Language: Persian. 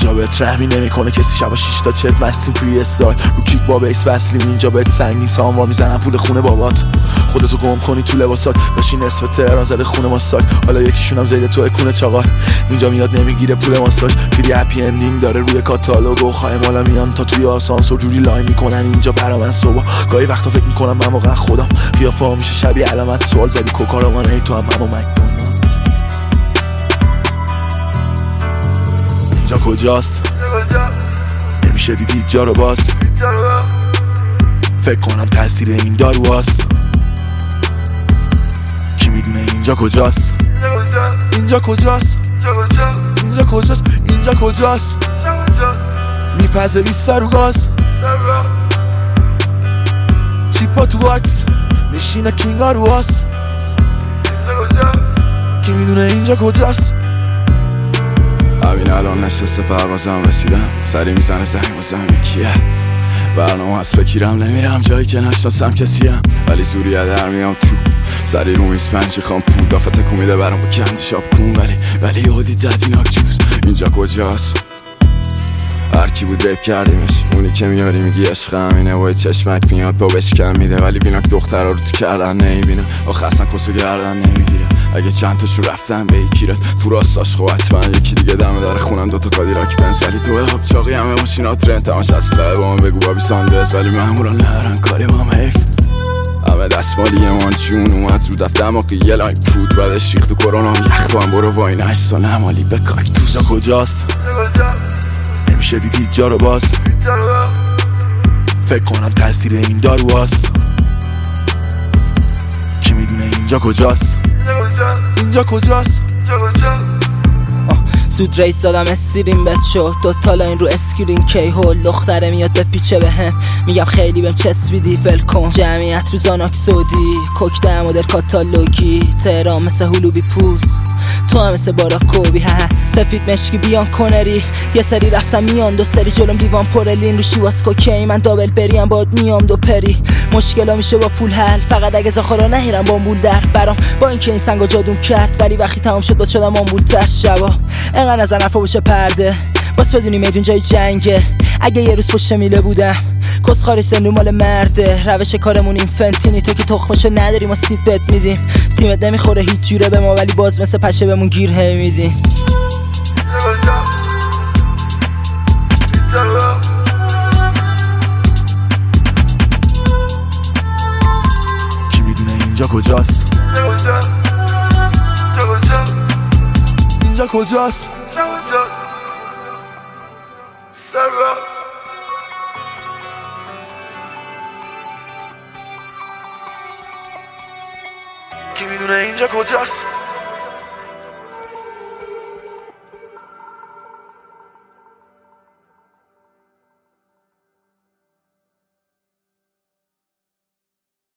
اینجا بهت رحمی نمیکنه کسی. شبا 6 تا چت مستیم فری استایل رو کیک با بیس وصلیم. اینجا بهت سنگین ساموا میزنن پول خونه بابات. خودتو گم کنی تو لباسات داشتی نصف تهران زده خونه ماساک. حالا یکیشون هم زیده تو کونه چاقال. اینجا میاد نمیگیره پول ماساژ. فری هپی اندینگ داره روی کاتالوگ و خایمالا میان تا توی آسانسور جوری لاین میکنن اینجا برا من صبح. گاهی وقتا فکر میکنم من واقعا خودم. قیافه‌ها میشه شبیه علامت سوال زدی کوکاروانه ای تو هم مکدونالد. اینجا کجاست؟ نمیشه دیدی جا رو باز. فکر کنم تاثیر این دارواست. کی میدونه اینجا کجاست؟ اینجا کجاست؟ اینجا کجاست؟ اینجا کجاست؟ میپزه 20 رو گاز. چیپا تو واکس میشینه کینگا رو واس. کی میدونه اینجا کجاست؟ همین الان نشسته پروازم رسیدم. سری میزنه زنگ بازم یکیه برنامه هست بکیرم نمیرم جایی که نشناسم کسیم. ولی زوری در میام تو سری رو میز پنجی خام پود دافت تکون میده برام با کندی شاب کن. ولی یهودی زدیناک جوز. اینجا کجاست؟ هر کی بود ریپ کردیمش. اونی که میاری میگی عشق همینه و چشمک میاد با بشکم میده. ولی بیناک دخترها رو تو کردن نمیبینه. آخه اصلا کسو گردن نمیگیره. اگه چند تاشو رفتن به یکیرت تو راستاش خب حتما یکی دیگه دمه داره خونم دوتا کادیلاک بنز. ولی تو آب چاقی همه ماشینات رنت همش اسلحه با من بگو بابی ساندرز. ولی مامورا ندارن کاری با هم حیف. همه دستمالی من جون اومد رو دفتم و یه لایک پود بعدش ریخت تو کرونا یخ تو هم برو واین 8 سال همالی به کاکتوس. اینجا کجاست؟ نمیشه دیدی جا رو باز. فکر کنم تاثیر این دارواست. کی میدونه اینجا کجاست؟ اینجا کجاست؟ زود ریس دادم استریم بد شد دوتا لاین رو اسکرین کی هول. دختره میاد به پیچه بهم میگم خیلی بهم چسبیدی ول کن. جمعیت رو زاناک سودی کوک ده مدل کاتالوگی. تهران مثل هلوبی پوست تو هم مثل باراکوبی. سفید مشکی بیان کنری یه سری رفتم میان دو سری جلوم دیوان پرلین رو شیواز کوکی. من دابل بریم باد میام دو پری. مشکلا میشه با پول حل فقط اگه زاخارا نهیرم با مول در برام. با اینکه این سنگا جادوم کرد ولی وقتی تمام شد باز شدم آمبول‌تر. شبا انقدر نزن حرفا بشه پرده باز بدونی میدون جای جنگه. اگه یه روز پشت میله بودم کسخاری سنو مال مرده. روش کارمون این فنتینی تو که تخمشو نداری ما سید بد میدیم. تیمت نمیخوره هیچ جوره به ما ولی باز مثل پشه بهمون گیر هی میدیم. کی میدونه اینجا کجاست؟ اینجا کجاست؟ کی میدونه اینجا کجاست؟